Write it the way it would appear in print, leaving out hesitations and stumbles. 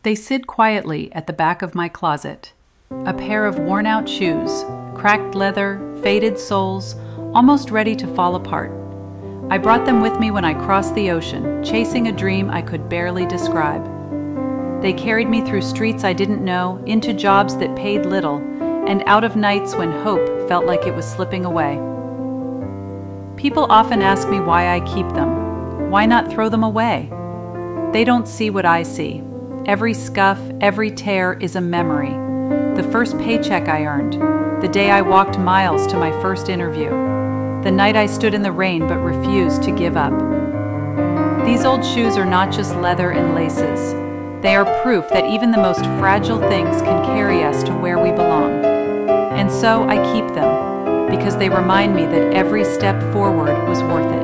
They sit quietly at the back of my closet. A pair of worn-out shoes, cracked leather, faded soles, almost ready to fall apart. I brought them with me when I crossed the ocean, chasing a dream I could barely describe. They carried me through streets I didn't know, into jobs that paid little, and out of nights when hope felt like it was slipping away. People often ask me why I keep them. Why not throw them away? They don't see what I see. Every scuff, every tear is a memory. The first paycheck I earned, the day I walked miles to my first interview, the night I stood in the rain but refused to give up. These old shoes are not just leather and laces. They are proof that even the most fragile things can carry us to where we belong. And so I keep them, because they remind me that every step forward was worth it.